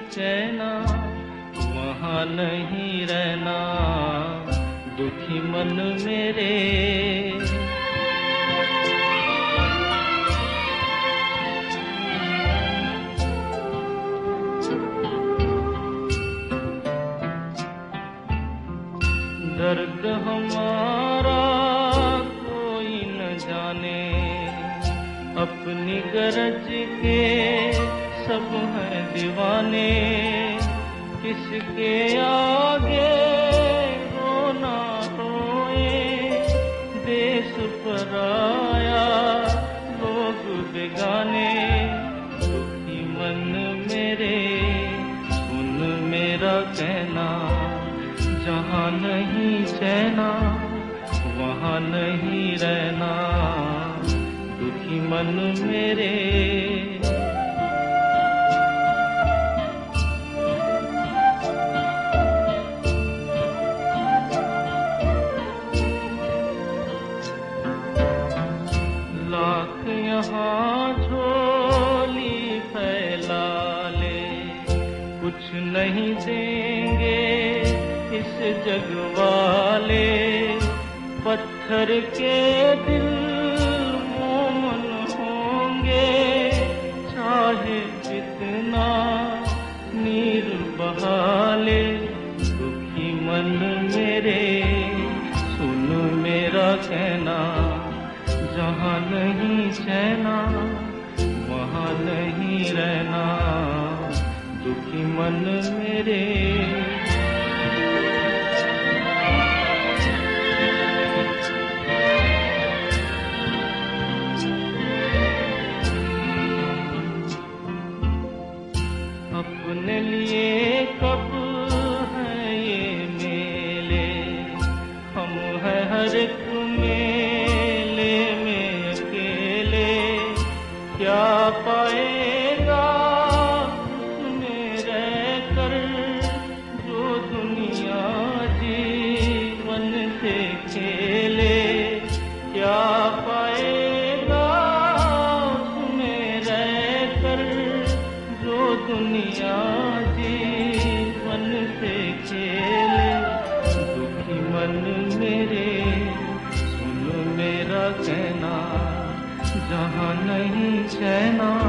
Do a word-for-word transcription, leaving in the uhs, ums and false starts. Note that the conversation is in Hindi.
चैना, वहाँ नहीं रहना दुखी मन मेरे। दर्द हमारा कोई न जाने, अपनी गरज के सब हैं दीवाने। किसके आगे रोना रोए, देश पराया लोग बेगाने। दुखी मन मेरे सुन मेरा कहना, जहाँ नहीं चैना वहाँ नहीं रहना दुखी मन मेरे। लाख यहाँ झोली फैला ले, कुछ नहीं देंगे इस जग वाले। पत्थर के दिल मोमन होंगे, चाहे जितना नीर बहा ले। दुखी मन मेरे सुन मेरा कहना, जहाँ नहीं चैना वहाँ नहीं रहना दुखी मन मेरे। अपने लिए कब है ये मेले, हम है हर एक मेले में अकेले। क्या पाएगा उसमें रहकर जो दुनिया जीवन से खेले। क्या पाएगा उसमें रहकर जो दुनिया जीवन से खेले। दुखी मन मेरे सुन मेरा कहना, जहाँ नहीं चैना